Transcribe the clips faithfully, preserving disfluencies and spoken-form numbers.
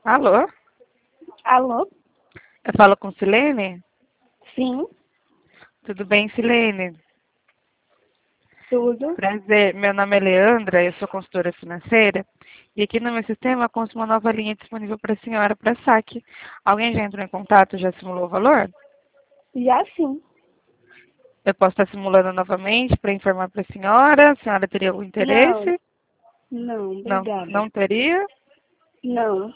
Alô? Alô? Eu falo com Silene? Sim, Tudo bem, Silene? tudo. Prazer, meu nome é Leandra, eu sou consultora financeira e aqui no meu sistema consta uma nova linha disponível para a senhora para saque. Alguém já entrou em contato, já simulou o valor? Já sim. Eu posso estar simulando novamente para informar para a senhora? A senhora teria algum Não, interesse? não, Não, obrigada. não teria? Não.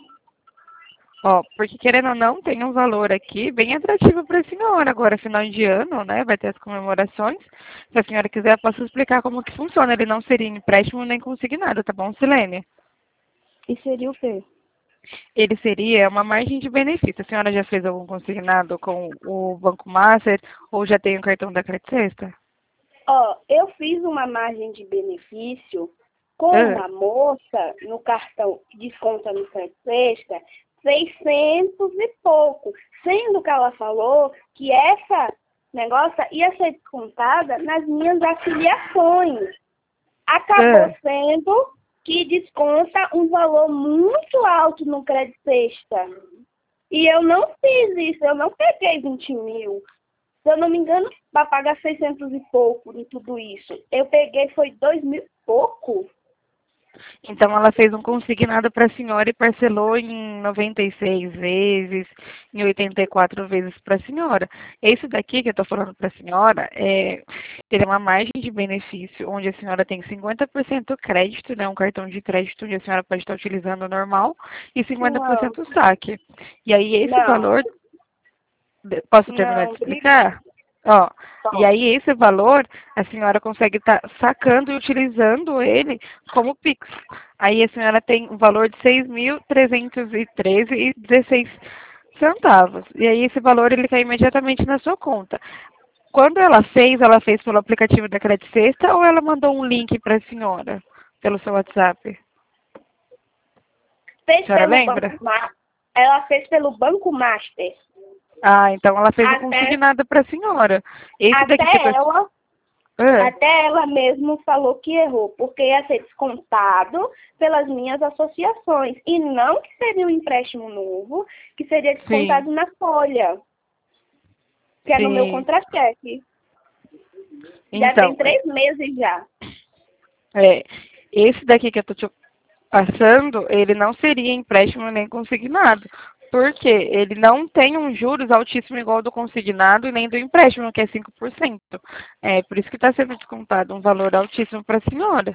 Ó, porque querendo ou não, tem um valor aqui bem atrativo para a senhora. Agora, final de ano, né? Vai ter as comemorações. Se a senhora quiser, eu posso explicar como que funciona. Ele não seria empréstimo nem consignado, tá bom, Silene? E seria o quê? Ele seria uma margem de benefício. A senhora já fez algum consignado com o Banco Master ou já tem o cartão da Credit Sexta? Ó, eu fiz uma margem de benefício com Ah, uma moça no cartão que desconta no Crédito Sexta, seiscentos e pouco. Sendo que ela falou que essa negócio ia ser descontada nas minhas afiliações. Acabou ah. sendo que desconta um valor muito alto no Crédito Sexta. E eu não fiz isso, eu não peguei vinte mil. Se eu não me engano, para pagar seiscentos e pouco em tudo isso. Eu peguei foi dois mil e pouco. Então ela fez um consignado para a senhora e parcelou em noventa e seis vezes, em oitenta e quatro vezes para a senhora. Esse daqui que eu estou falando para a senhora, é, ele é uma margem de benefício, onde a senhora tem cinquenta por cento crédito, né, um cartão de crédito onde a senhora pode estar utilizando normal, e Não, cinquenta por cento saque. E aí esse não, valor, posso terminar não, de obrigada. explicar? Ó, e Bom, aí esse valor a senhora consegue estar sacando e utilizando ele como Pix. Aí a senhora tem um valor de seis mil trezentos e treze e dezesseis centavos. E aí esse valor ele cai imediatamente na sua conta. Quando ela fez, ela fez pelo aplicativo da Credit Sexta ou ela mandou um link para a senhora pelo seu WhatsApp? A fez senhora pelo Banco lembra? Master. Ela fez pelo Banco Master. Ah, então ela fez o Até, consignado para a senhora. Esse daqui que eu até tô... ela, Ah. até ela mesmo falou que errou, porque ia ser descontado pelas minhas associações. E não que seria um empréstimo novo, que seria Sim, descontado na folha, que é no meu sim. contra-cheque. Já tem Então, três meses já. é, esse daqui que eu tô te passando, ele não seria empréstimo nem consignado. Porque ele não tem um juros altíssimo igual ao do consignado e nem do empréstimo, que é cinco por cento. É por isso que está sendo descontado um valor altíssimo para a senhora.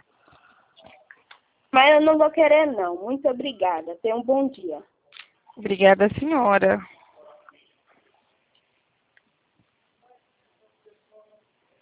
Mas eu não vou querer, não. Muito obrigada. Tenha um bom dia. Obrigada, senhora.